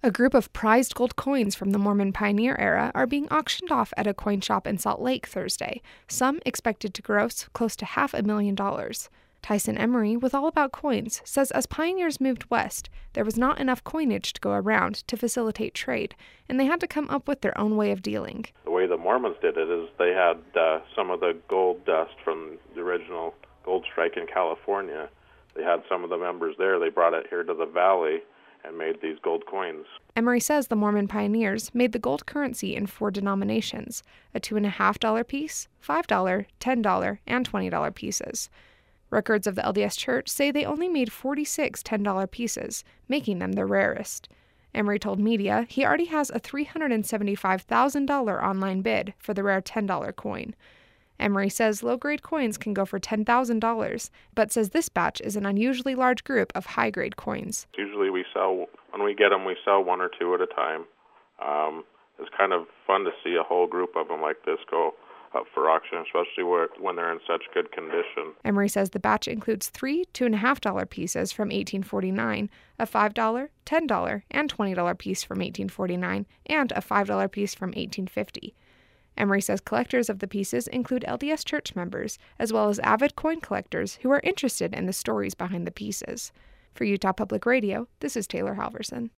A group of prized gold coins from the Mormon pioneer era are being auctioned off at a coin shop in Salt Lake Thursday, some expected to gross close to $500,000. Tyson Emery, with All About Coins, says as pioneers moved west, there was not enough coinage to go around to facilitate trade, and they had to come up with their own way of dealing. The way the Mormons did it is they had some of the gold dust from the original gold strike in California. They had some of the members there. They brought it here to the valley and made these gold coins. Emery says the Mormon pioneers made the gold currency in 4 denominations, a $2.50 piece, $5, $10, and $20 pieces. Records of the LDS Church say they only made 46 $10 pieces, making them the rarest. Emery told media he already has a $375,000 online bid for the rare $10 coin. Emery says low-grade coins can go for $10,000, but says this batch is an unusually large group of high-grade coins. Usually when we get them, we sell 1 or 2 at a time. It's kind of fun to see a whole group of them like this go up for auction, especially when they're in such good condition. Emery says the batch includes 3 $2.50 pieces from 1849, a $5, $10, and $20 piece from 1849, and a $5 piece from 1850. Emery says collectors of the pieces include LDS Church members, as well as avid coin collectors who are interested in the stories behind the pieces. For Utah Public Radio, this is Taylor Halverson.